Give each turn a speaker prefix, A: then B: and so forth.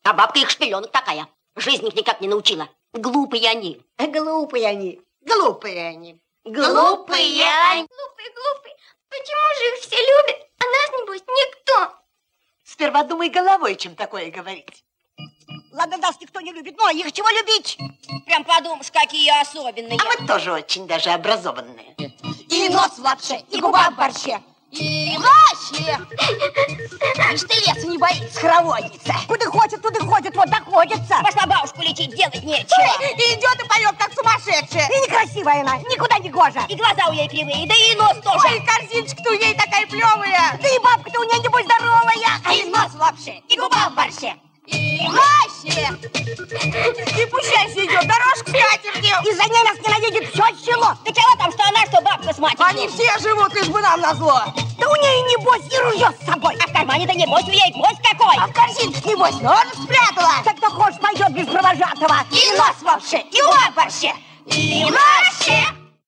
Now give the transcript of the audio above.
A: А бабка их шпиленок такая. Жизнь их никак не научила. Глупые они.
B: Глупые они. Глупые они.
A: Глупые они.
C: Глупые. Почему же их все любят, а нас, небось, никто?
B: Сперва думай головой, чем такое говорить.
D: Ладно, нас никто не любит, но их чего любить?
A: Прям подумаешь, какие особенные.
B: А мы тоже очень даже образованные.
D: И нос в лапше, и губа в борще.
A: И вообще.
D: Ишь ты лесу не боится, хороводница. Куда хочет, туда ходит, вот доходится.
A: Пошла бабушку лечить, делать нечего.
D: И идет и поет, как сумасшедшая. И некрасивая она, никуда не гожа.
A: И глаза у ей кривые, да и нос тоже.
D: Ой, корзиночка-то у ней такая плевая. Да и бабка-то у ней, небось, здоровая.
A: А и нос в лапше, и губа в борще.
D: И вообще. И пущай идет, дорожку с катертью. И за ней нас ненавидит все село.
A: Да чего там, что она, что бабка с матерью?
D: Они все живут, лишь бы нам назло. Да у нее, небось, и ружье с собой.
A: А в кармане-то небось у ей гвоздь какой.
D: А в корзинке, небось, нож спрятала. Так кто хочешь, пойдет без провожатого.
A: И нос в лапше, и губа в борще. И вообще.